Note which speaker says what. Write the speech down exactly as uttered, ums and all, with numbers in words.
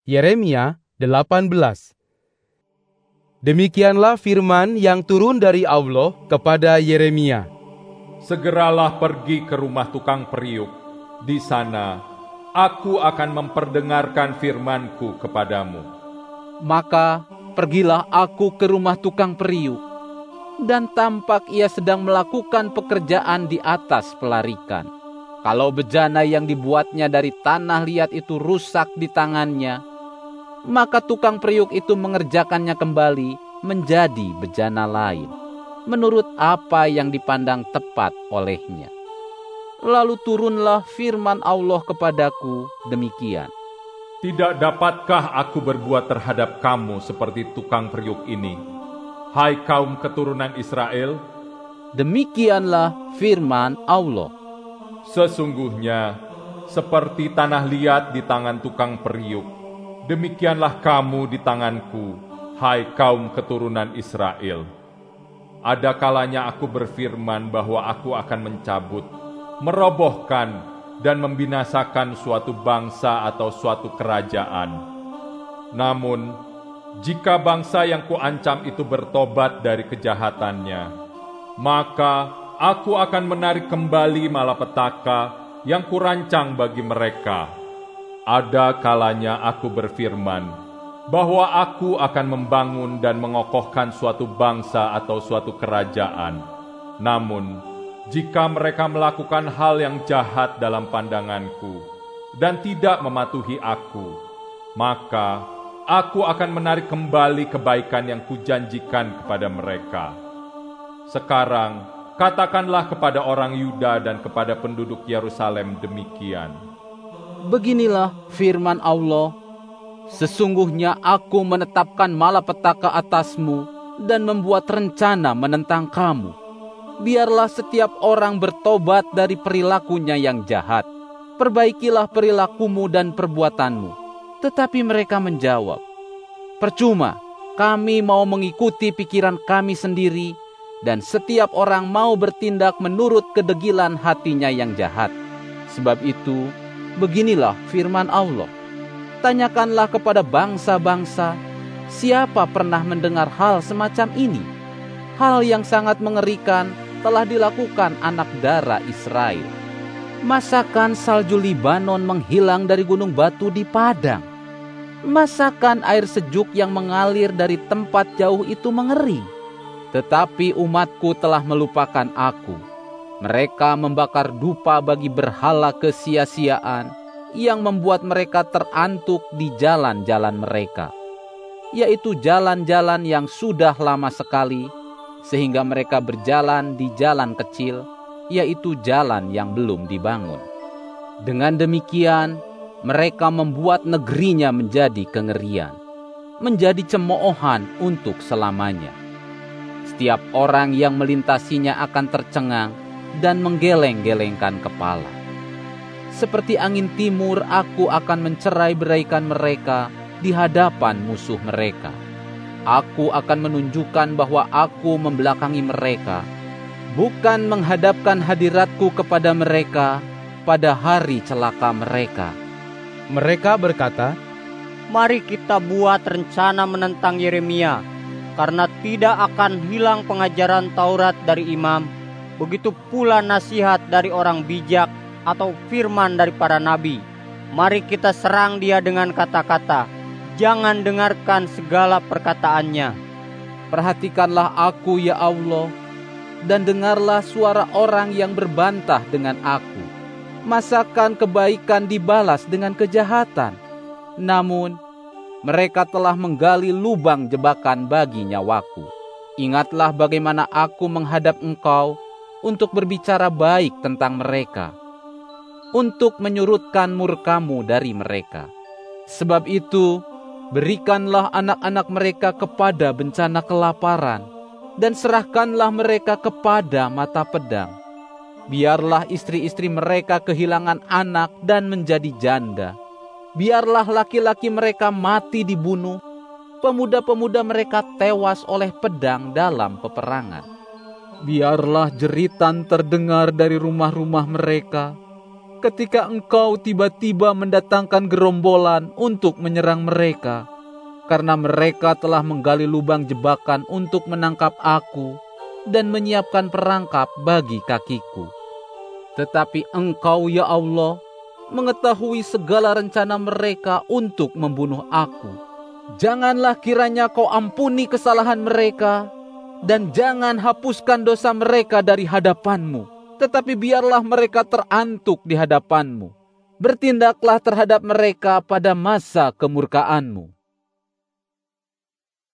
Speaker 1: Yeremia delapan belas. Demikianlah firman yang turun dari Allah kepada Yeremia.
Speaker 2: Segeralah pergi ke rumah tukang periuk. Di sana aku akan memperdengarkan firman-Ku kepadamu.
Speaker 3: Maka pergilah aku ke rumah tukang periuk, dan tampak ia sedang melakukan pekerjaan di atas pelarikan. Kalau bejana yang dibuatnya dari tanah liat itu rusak di tangannya, maka tukang periuk itu mengerjakannya kembali menjadi bejana lain, menurut apa yang dipandang tepat olehnya. Lalu turunlah firman Allah kepadaku demikian.
Speaker 2: Tidak dapatkah aku berbuat terhadap kamu seperti tukang periuk ini, hai kaum keturunan Israel?
Speaker 3: Demikianlah firman Allah.
Speaker 2: Sesungguhnya seperti tanah liat di tangan tukang periuk, demikianlah kamu di tanganku, hai kaum keturunan Israel. Ada kalanya aku berfirman bahwa aku akan mencabut, merobohkan, dan membinasakan suatu bangsa atau suatu kerajaan. Namun, jika bangsa yang kuancam itu bertobat dari kejahatannya, maka aku akan menarik kembali malapetaka yang kurancang bagi mereka. Ada kalanya aku berfirman bahwa aku akan membangun dan mengokohkan suatu bangsa atau suatu kerajaan. Namun, jika mereka melakukan hal yang jahat dalam pandanganku dan tidak mematuhi aku, maka aku akan menarik kembali kebaikan yang kujanjikan kepada mereka. Sekarang, katakanlah kepada orang Yuda dan kepada penduduk Yerusalem demikian.
Speaker 3: Beginilah firman Allah. Sesungguhnya aku menetapkan malapetaka atasmu dan membuat rencana menentang kamu. Biarlah setiap orang bertobat dari perilakunya yang jahat. Perbaikilah perilakumu dan perbuatanmu. Tetapi mereka menjawab, percuma, kami mau mengikuti pikiran kami sendiri, dan setiap orang mau bertindak menurut kedegilan hatinya yang jahat. Sebab itu, beginilah firman Allah. Tanyakanlah kepada bangsa-bangsa, siapa pernah mendengar hal semacam ini? Hal yang sangat mengerikan telah dilakukan anak dara Israel. Masakan salju Libanon menghilang dari gunung batu di padang? Masakan air sejuk yang mengalir dari tempat jauh itu mengering? Tetapi umatku telah melupakan aku. Mereka membakar dupa bagi berhala kesia-siaan yang membuat mereka terantuk di jalan-jalan mereka, yaitu jalan-jalan yang sudah lama sekali, sehingga mereka berjalan di jalan kecil, yaitu jalan yang belum dibangun. Dengan demikian, mereka membuat negerinya menjadi kengerian, menjadi cemoohan untuk selamanya. Setiap orang yang melintasinya akan tercengang dan menggeleng-gelengkan kepala. Seperti angin timur, aku akan mencerai-beraikan mereka di hadapan musuh mereka. Aku akan menunjukkan bahwa aku membelakangi mereka, bukan menghadapkan hadiratku kepada mereka pada hari celaka mereka.
Speaker 1: Mereka berkata,
Speaker 4: mari kita buat rencana menentang Yeremia, karena tidak akan hilang pengajaran Taurat dari imam, begitu pula nasihat dari orang bijak atau firman dari para nabi. Mari kita serang dia dengan kata-kata, jangan dengarkan segala perkataannya.
Speaker 3: Perhatikanlah aku ya Allah, dan dengarlah suara orang yang berbantah dengan aku. Masakan kebaikan dibalas dengan kejahatan? Namun, mereka telah menggali lubang jebakan bagi nyawaku. Ingatlah bagaimana aku menghadap engkau untuk berbicara baik tentang mereka, untuk menyurutkan murkamu dari mereka. Sebab itu, berikanlah anak-anak mereka kepada bencana kelaparan, dan serahkanlah mereka kepada mata pedang. Biarlah istri-istri mereka kehilangan anak dan menjadi janda. Biarlah laki-laki mereka mati dibunuh, pemuda-pemuda mereka tewas oleh pedang dalam peperangan. Biarlah jeritan terdengar dari rumah-rumah mereka, ketika engkau tiba-tiba mendatangkan gerombolan untuk menyerang mereka, karena mereka telah menggali lubang jebakan untuk menangkap aku dan menyiapkan perangkap bagi kakiku. Tetapi engkau, ya Allah, mengetahui segala rencana mereka untuk membunuh aku. Janganlah kiranya kau ampuni kesalahan mereka, dan jangan hapuskan dosa mereka dari hadapanmu, tetapi biarlah mereka terantuk di hadapanmu. Bertindaklah terhadap mereka pada masa kemurkaanmu.